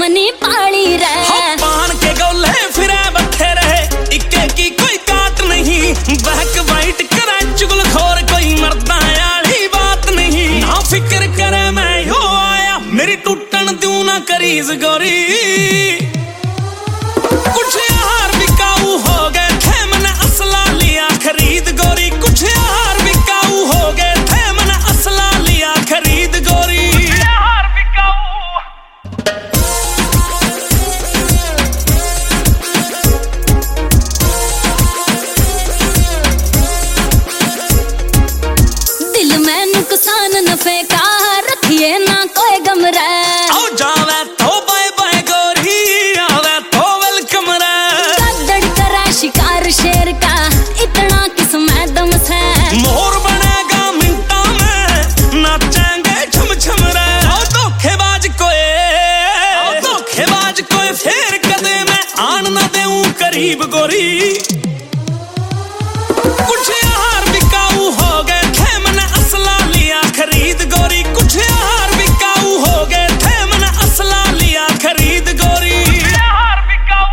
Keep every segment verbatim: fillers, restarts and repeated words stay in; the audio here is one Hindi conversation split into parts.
नी पाली रे। पान के गोले फिरे बखे रहे, इक्के की कोई काट नहीं। बैक वाइट करे चुगल खोर, कोई मरदा याली बात नहीं। ना फिक्र करे मैं यो आया, मेरी टूटन दूं ना करीज गोरी। कुछ यार बिकाऊ हो गए थे, मैंने असला लिया खरीद गोरी। कुछ यार बिकाऊ हो गए थे, मैंने असला लिया खरीद गोरी। यार बिकाऊ दिल में नुकसान नफे का रखिए ना कोई गम रे। आओ जावे तो बाय बाय गोरी, आवे तो वेलकम रे। गदड़ करा शिकार शेर का, इतना किस्मत दम से। मोर बनेगा मिनटा में, नाचेंगे छम छम रे। आओ धोखेबाज कोई, आओ धोखेबाज कोई फेर कदे मैं आन ना देऊं करीब गोरी। कुछ यार बिकाऊ हो गए थे, मैंने असला लिया खरीद गोरी। कुछ यार बिकाऊ हो गए थे, मैंने असला लिया खरीद गोरी। यार बिकाऊ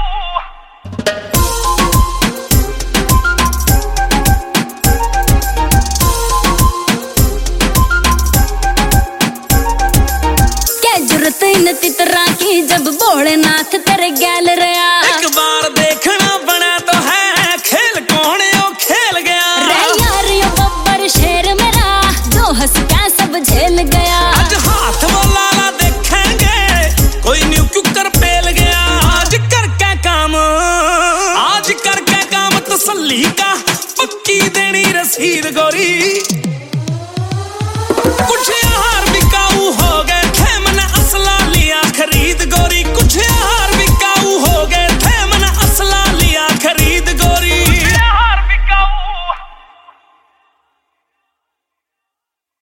क्या जरूरत इन तितरा की, जब भोलेनाथ तेरे गैल रहा। एक बार देखना बना तो है, खेल कौन यो खेल गया। रे यार यो बब्बर शेर मेरा, जो हंस के सब झेल गया। आज हाथ वो लाला देखेंगे, कोई न्यू क्यों कर पेल गया। आज करके काम, आज करके काम तसल्ली का, पक्की देनी रसीद गोरी।